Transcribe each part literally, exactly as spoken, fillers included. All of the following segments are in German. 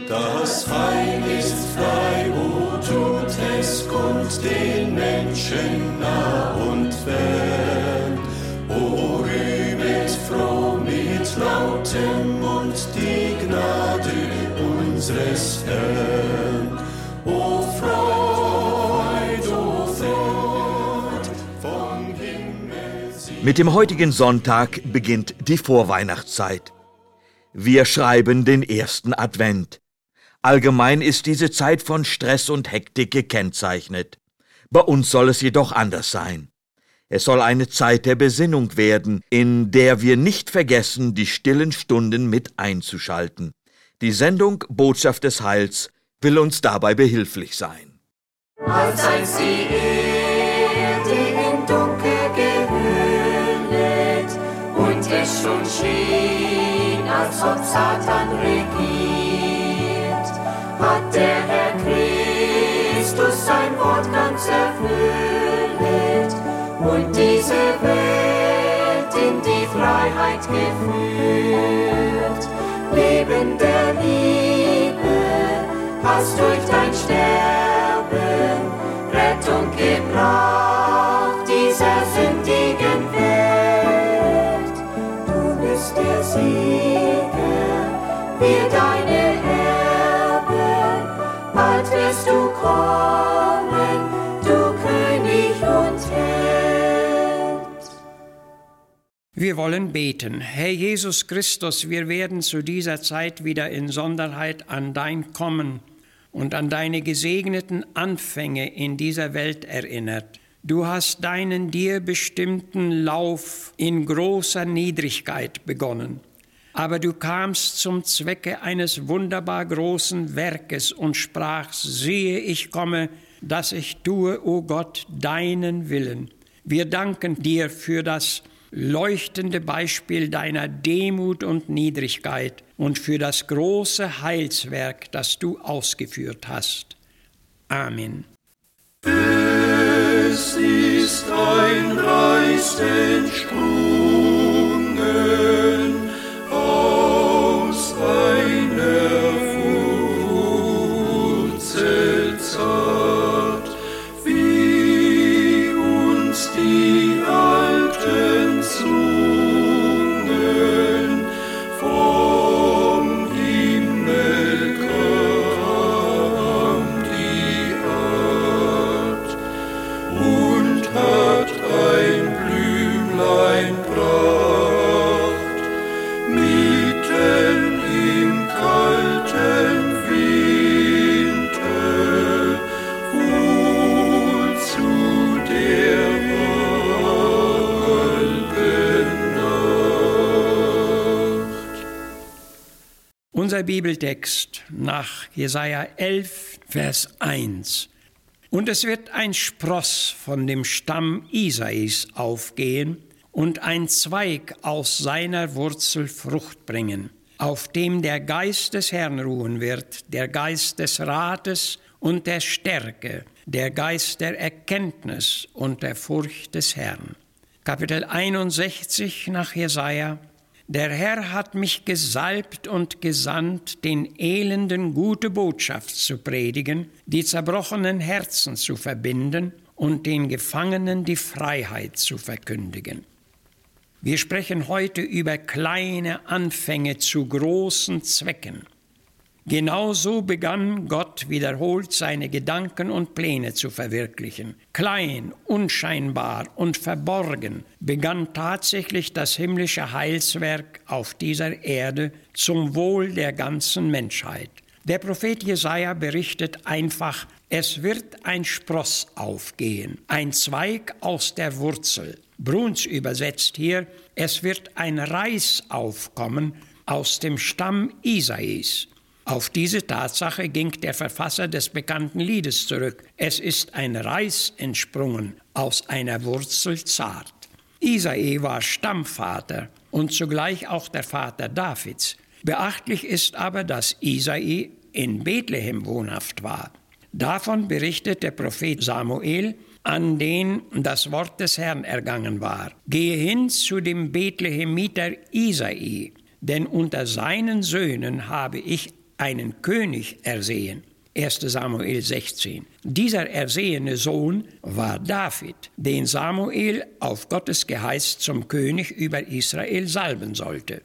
Das Heil ist frei, o tut es kund den Menschen nah und fern. O rühmet froh mit lautem Mund die Gnade unseres Herrn. O Freud, o Freud, vom Himmel sie. Mit dem heutigen Sonntag beginnt die Vorweihnachtszeit. Wir schreiben den ersten Advent. Allgemein ist diese Zeit von Stress und Hektik gekennzeichnet. Bei uns soll es jedoch anders sein. Es soll eine Zeit der Besinnung werden, in der wir nicht vergessen, die stillen Stunden mit einzuschalten. Die Sendung Botschaft des Heils will uns dabei behilflich sein. Als einst die Erde in Dunkel gehüllet und es schon schien, als ob Satan regiert, hat der Herr Christus sein Wort ganz erfüllet und diese Welt in die Freiheit geführt. Leben der Liebe hast durch dein Sterben Rettung gebracht dieser sündigen Welt. Du bist der Sieger, wir deine bald wirst du kommen, du König und Held. Wir wollen beten. Herr Jesus Christus, wir werden zu dieser Zeit wieder in Sonderheit an dein Kommen und an deine gesegneten Anfänge in dieser Welt erinnert. Du hast deinen dir bestimmten Lauf in großer Niedrigkeit begonnen. Aber du kamst zum Zwecke eines wunderbar großen Werkes und sprachst, siehe, ich komme, dass ich tue, o Gott, deinen Willen. Wir danken dir für das leuchtende Beispiel deiner Demut und Niedrigkeit und für das große Heilswerk, das du ausgeführt hast. Amen. Es ist ein Reis entsprungen aus einer Wurzel zart, wie uns die alten Zungen vom Himmel kam die Art und hat ein Blümlein bracht mitten im kalten Winter, wohl zu der halben Nacht. Unser Bibeltext nach Jesaja elf, Vers eins. Und es wird ein Spross von dem Stamm Isais aufgehen und ein Zweig aus seiner Wurzel Frucht bringen, auf dem der Geist des Herrn ruhen wird, der Geist des Rates und der Stärke, der Geist der Erkenntnis und der Furcht des Herrn. Kapitel einundsechzig nach Jesaja. Der Herr hat mich gesalbt und gesandt, den Elenden gute Botschaft zu predigen, die zerbrochenen Herzen zu verbinden und den Gefangenen die Freiheit zu verkündigen. Wir sprechen heute über kleine Anfänge zu großen Zwecken. Genauso begann Gott wiederholt seine Gedanken und Pläne zu verwirklichen. Klein, unscheinbar und verborgen begann tatsächlich das himmlische Heilswerk auf dieser Erde zum Wohl der ganzen Menschheit. Der Prophet Jesaja berichtet einfach, es wird ein Spross aufgehen, ein Zweig aus der Wurzel. Bruns übersetzt hier, es wird ein Reis aufkommen aus dem Stamm Isais. Auf diese Tatsache ging der Verfasser des bekannten Liedes zurück. Es ist ein Reis entsprungen aus einer Wurzel zart. Isai war Stammvater und zugleich auch der Vater Davids. Beachtlich ist aber, dass Isai in Bethlehem wohnhaft war. Davon berichtet der Prophet Samuel, an den das Wort des Herrn ergangen war. Gehe hin zu dem Bethlehemiter Isai, denn unter seinen Söhnen habe ich einen König ersehen. erster Samuel sechzehn. Dieser ersehene Sohn war David, den Samuel auf Gottes Geheiß zum König über Israel salben sollte.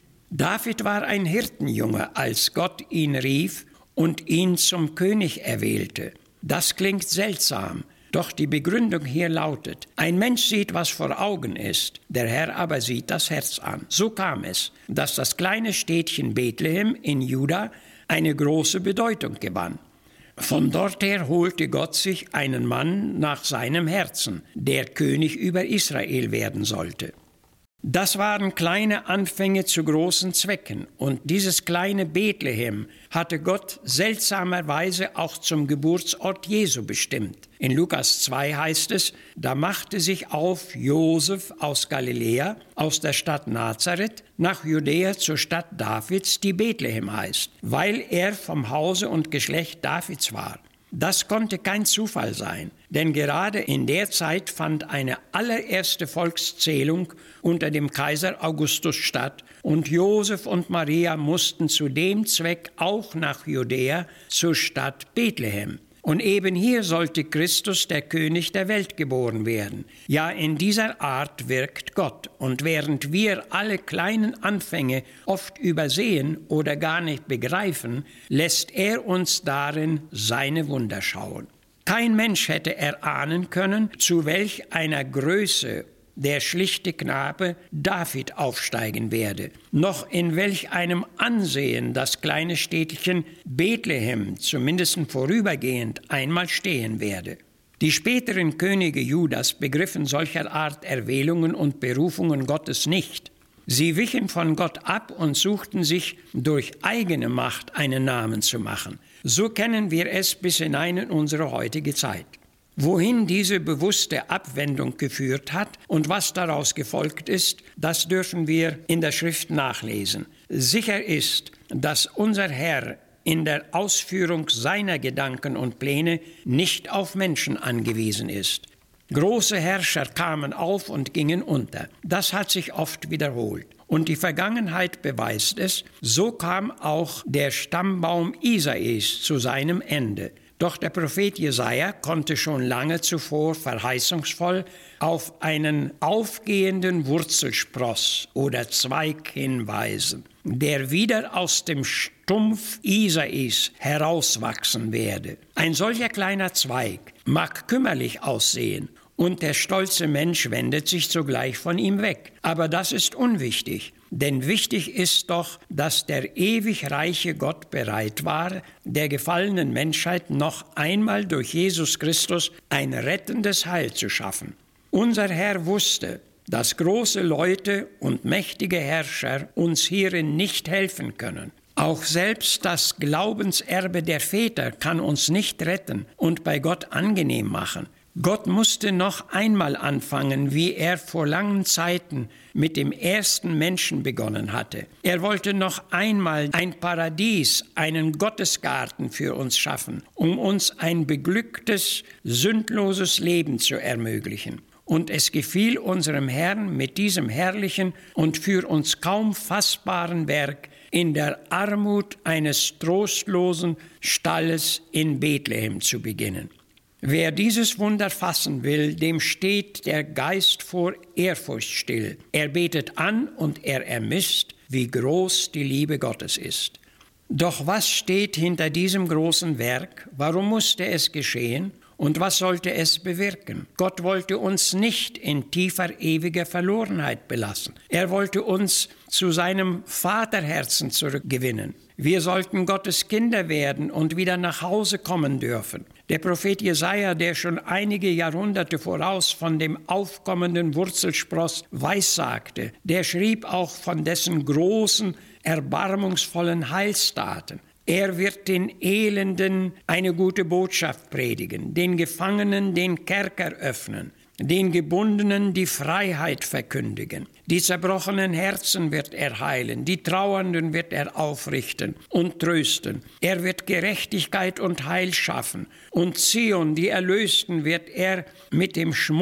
David war ein Hirtenjunge, als Gott ihn rief und ihn zum König erwählte. Das klingt seltsam, doch die Begründung hier lautet: Ein Mensch sieht, was vor Augen ist, der Herr aber sieht das Herz an. So kam es, dass das kleine Städtchen Bethlehem in Juda eine große Bedeutung gewann. Von dort her holte Gott sich einen Mann nach seinem Herzen, der König über Israel werden sollte. Das waren kleine Anfänge zu großen Zwecken, und dieses kleine Bethlehem hatte Gott seltsamerweise auch zum Geburtsort Jesu bestimmt. In Lukas zwei heißt es: Da machte sich auf Josef aus Galiläa, aus der Stadt Nazareth, nach Judäa zur Stadt Davids, die Bethlehem heißt, weil er vom Hause und Geschlecht Davids war. Das konnte kein Zufall sein, denn gerade in der Zeit fand eine allererste Volkszählung unter dem Kaiser Augustus statt, und Josef und Maria mussten zu dem Zweck auch nach Judäa zur Stadt Bethlehem. Und eben hier sollte Christus, der König der Welt, geboren werden. Ja, in dieser Art wirkt Gott. Und während wir alle kleinen Anfänge oft übersehen oder gar nicht begreifen, lässt er uns darin seine Wunder schauen. Kein Mensch hätte erahnen können, zu welch einer Größe der schlichte Knabe David aufsteigen werde, noch in welch einem Ansehen das kleine Städtchen Bethlehem, zumindest vorübergehend, einmal stehen werde. Die späteren Könige Judas begriffen solcher Art Erwählungen und Berufungen Gottes nicht. Sie wichen von Gott ab und suchten sich durch eigene Macht einen Namen zu machen. So kennen wir es bis hinein in unsere heutige Zeit. Wohin diese bewusste Abwendung geführt hat und was daraus gefolgt ist, das dürfen wir in der Schrift nachlesen. Sicher ist, dass unser Herr in der Ausführung seiner Gedanken und Pläne nicht auf Menschen angewiesen ist. Große Herrscher kamen auf und gingen unter. Das hat sich oft wiederholt. Und die Vergangenheit beweist es, so kam auch der Stammbaum Isais zu seinem Ende. Doch der Prophet Jesaja konnte schon lange zuvor verheißungsvoll auf einen aufgehenden Wurzelspross oder Zweig hinweisen, der wieder aus dem Stumpf Isais herauswachsen werde. Ein solcher kleiner Zweig mag kümmerlich aussehen, und der stolze Mensch wendet sich sogleich von ihm weg. Aber das ist unwichtig, denn wichtig ist doch, dass der ewig reiche Gott bereit war, der gefallenen Menschheit noch einmal durch Jesus Christus ein rettendes Heil zu schaffen. Unser Herr wusste, dass große Leute und mächtige Herrscher uns hierin nicht helfen können. Auch selbst das Glaubenserbe der Väter kann uns nicht retten und bei Gott angenehm machen. Gott musste noch einmal anfangen, wie er vor langen Zeiten mit dem ersten Menschen begonnen hatte. Er wollte noch einmal ein Paradies, einen Gottesgarten für uns schaffen, um uns ein beglücktes, sündloses Leben zu ermöglichen. Und es gefiel unserem Herrn, mit diesem herrlichen und für uns kaum fassbaren Werk in der Armut eines trostlosen Stalles in Bethlehem zu beginnen. Wer dieses Wunder fassen will, dem steht der Geist vor Ehrfurcht still. Er betet an und er ermisst, wie groß die Liebe Gottes ist. Doch was steht hinter diesem großen Werk? Warum musste es geschehen? Und was sollte es bewirken? Gott wollte uns nicht in tiefer, ewiger Verlorenheit belassen. Er wollte uns zu seinem Vaterherzen zurückgewinnen. Wir sollten Gottes Kinder werden und wieder nach Hause kommen dürfen. Der Prophet Jesaja, der schon einige Jahrhunderte voraus von dem aufkommenden Wurzelspross weissagte, der schrieb auch von dessen großen, erbarmungsvollen Heilstaten. Er wird den Elenden eine gute Botschaft predigen, den Gefangenen den Kerker öffnen, den Gebundenen die Freiheit verkündigen. Die zerbrochenen Herzen wird er heilen, die Trauernden wird er aufrichten und trösten. Er wird Gerechtigkeit und Heil schaffen, und Zion, die Erlösten, wird er mit dem Schmuck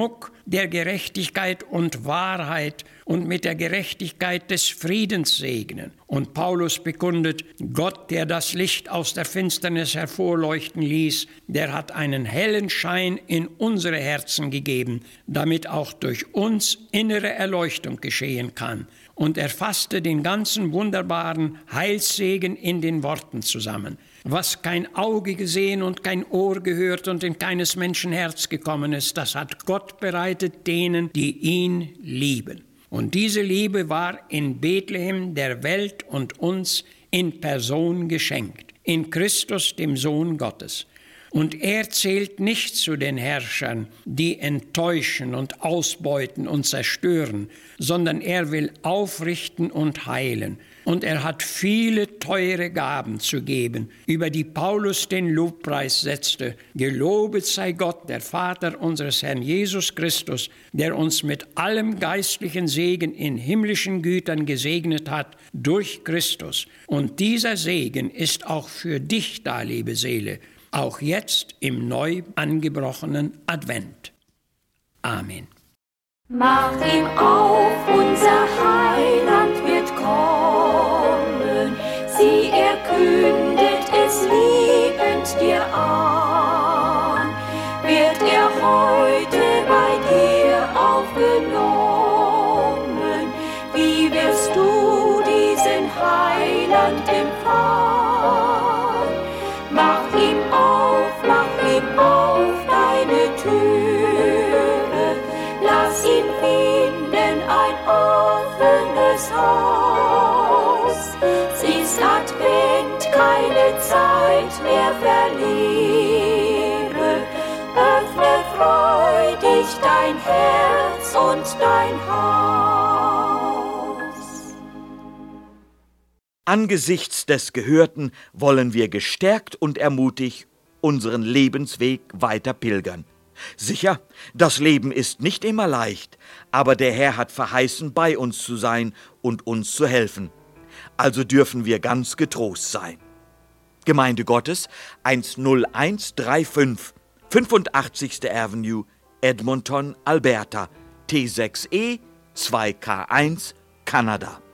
der Gerechtigkeit und Wahrheit und mit der Gerechtigkeit des Friedens segnen. Und Paulus bekundet, Gott, der das Licht aus der Finsternis hervorleuchten ließ, der hat einen hellen Schein in unsere Herzen gegeben, damit auch durch uns innere Erleuchtung geschehen kann. Und er fasste den ganzen wunderbaren Heilssegen in den Worten zusammen. Was kein Auge gesehen und kein Ohr gehört und in keines Menschen Herz gekommen ist, das hat Gott bereitet denen, die ihn lieben. Und diese Liebe war in Bethlehem der Welt und uns in Person geschenkt, in Christus, dem Sohn Gottes. Und er zählt nicht zu den Herrschern, die enttäuschen und ausbeuten und zerstören, sondern er will aufrichten und heilen. Und er hat viele teure Gaben zu geben, über die Paulus den Lobpreis setzte. Gelobet sei Gott, der Vater unseres Herrn Jesus Christus, der uns mit allem geistlichen Segen in himmlischen Gütern gesegnet hat durch Christus. Und dieser Segen ist auch für dich da, liebe Seele, auch jetzt im neu angebrochenen Advent. Amen. Macht ihm auf, unser Heiland wird kommen. Sieh, er kündet es liebend dir an. Wird er heute bei dir aufgenommen? Wie wirst du diesen Heiland empfangen? Mach ihm auf, mach ihm auf deine Türe, lass ihn finden ein offenes Haus. Siehst Advent, keine Zeit mehr verliere, öffne freudig dein Herz und dein Haus. Angesichts des Gehörten wollen wir gestärkt und ermutigt unseren Lebensweg weiter pilgern. Sicher, das Leben ist nicht immer leicht, aber der Herr hat verheißen, bei uns zu sein und uns zu helfen. Also dürfen wir ganz getrost sein. Gemeinde Gottes eins null eins drei fünf, fünfundachtzigste Avenue, Edmonton, Alberta, T sechs E zwei K eins, Kanada.